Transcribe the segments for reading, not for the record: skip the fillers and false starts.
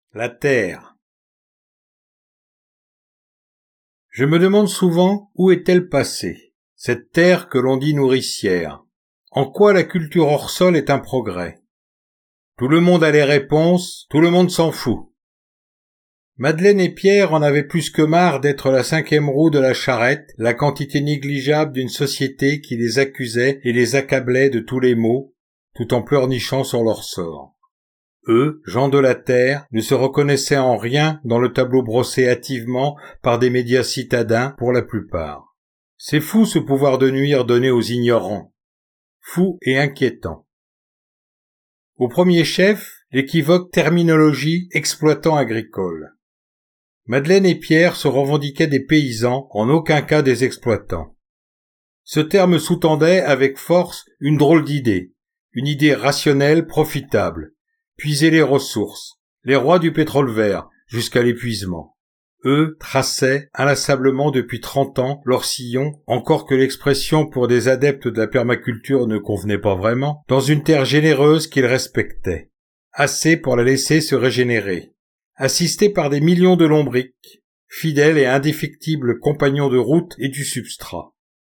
La terre. Je me demande souvent où est-elle passée, cette terre que l'on dit nourricière. En quoi la culture hors sol est un progrès? Tout le monde a les réponses, tout le monde s'en fout. Madeleine et Pierre en avaient plus que marre d'être la cinquième roue de la charrette, la quantité négligeable d'une société qui les accusait et les accablait de tous les maux, tout en pleurnichant sur leur sort. Eux, gens de la terre, ne se reconnaissaient en rien dans le tableau brossé hâtivement par des médias citadins pour la plupart. C'est fou ce pouvoir de nuire donné aux ignorants. Fou et inquiétant. Au premier chef, l'équivoque terminologie exploitant agricole. Madeleine et Pierre se revendiquaient des paysans, en aucun cas des exploitants. Ce terme sous-tendait avec force une drôle d'idée, une idée rationnelle, profitable. Puiser les ressources, les rois du pétrole vert, jusqu'à l'épuisement. Eux traçaient inlassablement depuis 30 ans leur sillon, encore que l'expression pour des adeptes de la permaculture ne convenait pas vraiment, dans une terre généreuse qu'ils respectaient. Assez pour la laisser se régénérer. Assistés par des millions de lombrics, fidèles et indéfectibles compagnons de route et du substrat.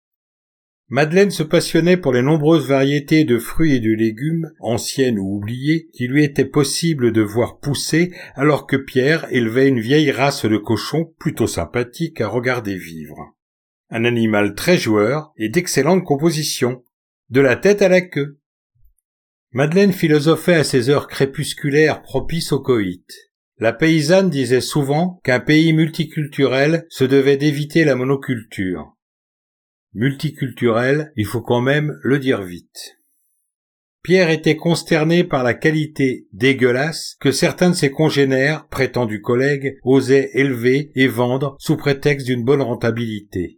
Madeleine se passionnait pour les nombreuses variétés de fruits et de légumes, anciennes ou oubliées, qui lui était possible de voir pousser, alors que Pierre élevait une vieille race de cochons plutôt sympathique à regarder vivre. Un animal très joueur et d'excellente composition, de la tête à la queue. Madeleine philosophait à ces heures crépusculaires propices au coït. La paysanne disait souvent qu'un pays multiculturel se devait d'éviter la monoculture. Multiculturel, il faut quand même le dire vite. Pierre était consterné par la qualité dégueulasse que certains de ses congénères, prétendus collègues, osaient élever et vendre sous prétexte d'une bonne rentabilité.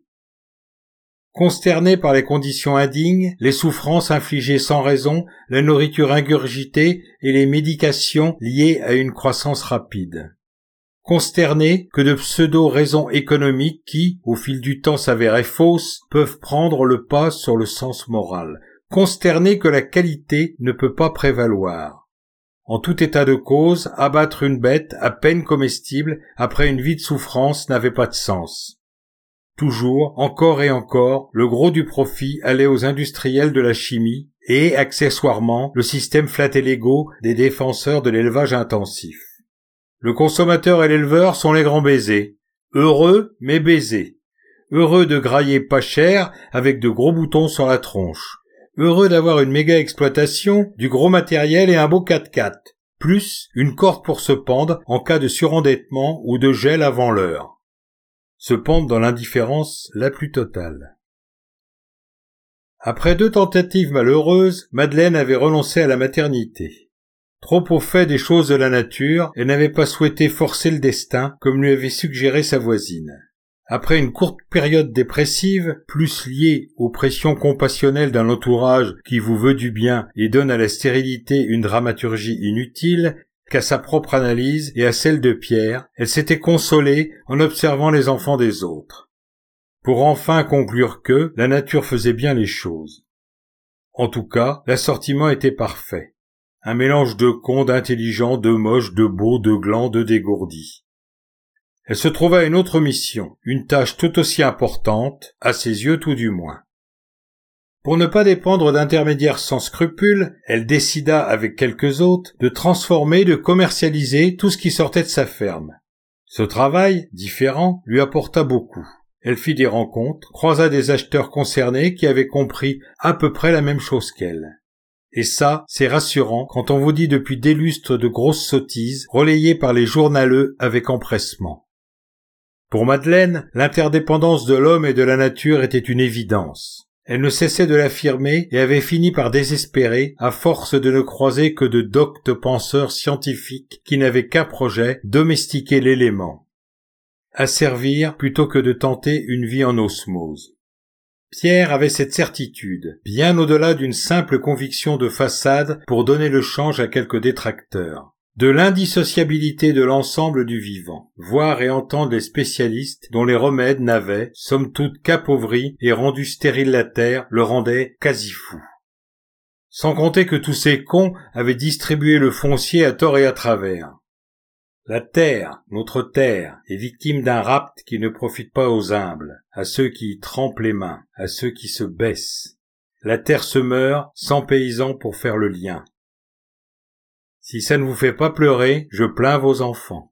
Consterné par les conditions indignes, les souffrances infligées sans raison, la nourriture ingurgitée et les médications liées à une croissance rapide. Consterné que de pseudo-raisons économiques qui, au fil du temps s'avéraient fausses, peuvent prendre le pas sur le sens moral. Consterné que la qualité ne peut pas prévaloir. En tout état de cause, abattre une bête à peine comestible après une vie de souffrance n'avait pas de sens. Toujours, encore et encore, le gros du profit allait aux industriels de la chimie et, accessoirement, le système flattait l'ego des défenseurs de l'élevage intensif. Le consommateur et l'éleveur sont les grands baisers. Heureux, mais baisés. Heureux de grailler pas cher avec de gros boutons sur la tronche. Heureux d'avoir une méga exploitation, du gros matériel et un beau 4x4. Plus une corde pour se pendre en cas de surendettement ou de gel avant l'heure. Se pendre dans l'indifférence la plus totale. Après 2 tentatives malheureuses, Madeleine avait renoncé à la maternité. Trop au fait des choses de la nature, elle n'avait pas souhaité forcer le destin, comme lui avait suggéré sa voisine. Après une courte période dépressive, plus liée aux pressions compassionnelles d'un entourage qui vous veut du bien et donne à la stérilité une dramaturgie inutile, qu'à sa propre analyse et à celle de Pierre, elle s'était consolée en observant les enfants des autres. Pour enfin conclure que la nature faisait bien les choses. En tout cas, l'assortiment était parfait. Un mélange de cons, d'intelligents, de moches, de beaux, de glands, de dégourdis. Elle se trouva à une autre mission, une tâche tout aussi importante, à ses yeux tout du moins. Pour ne pas dépendre d'intermédiaires sans scrupules, elle décida, avec quelques autres, de transformer, de commercialiser tout ce qui sortait de sa ferme. Ce travail, différent, lui apporta beaucoup. Elle fit des rencontres, croisa des acheteurs concernés qui avaient compris à peu près la même chose qu'elle. Et ça, c'est rassurant quand on vous dit depuis des lustres de grosses sottises, relayées par les journaleux avec empressement. Pour Madeleine, l'interdépendance de l'homme et de la nature était une évidence. Elle ne cessait de l'affirmer et avait fini par désespérer à force de ne croiser que de doctes penseurs scientifiques qui n'avaient qu'un projet, domestiquer l'élément. Asservir plutôt que de tenter une vie en osmose. Pierre avait cette certitude, bien au-delà d'une simple conviction de façade pour donner le change à quelques détracteurs, de l'indissociabilité de l'ensemble du vivant, voir et entendre les spécialistes dont les remèdes n'avaient, somme toute, qu'appauvri et rendu stérile la terre, le rendaient quasi fou. Sans compter que tous ces cons avaient distribué le foncier à tort et à travers. La terre, notre terre, est victime d'un rapt qui ne profite pas aux humbles, à ceux qui y trempent les mains, à ceux qui se baissent. La terre se meurt sans paysans pour faire le lien. Si ça ne vous fait pas pleurer, je plains vos enfants.